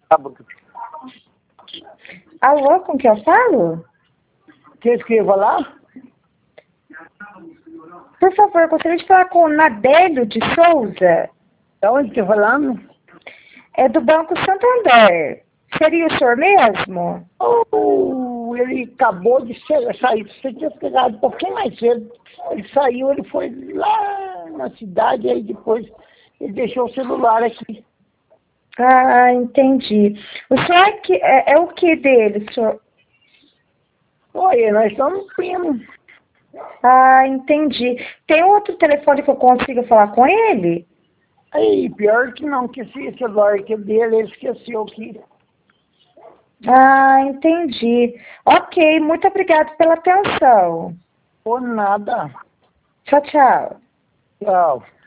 sábado. Alô, com quem eu falo? Quem escreva lá? Por favor, gostaria de falar com o Nadélio de Souza. Da onde você está falando? É do Banco Santander. Seria o senhor mesmo? Oh, ele acabou de sair. Você tinha pegado um pouquinho mais cedo. Ele saiu, ele foi lá na cidade, aí depois ele deixou o celular aqui. Ah, entendi. O senhor é o que dele, senhor? Oi, nós somos primos. Ah, entendi. Tem outro telefone que eu consiga falar com ele? Aí, pior que não, que esse celular que é dele, ele esqueceu aqui. Ah, entendi. Ok, muito obrigada pela atenção. Por nada. Tchau, tchau. Tchau.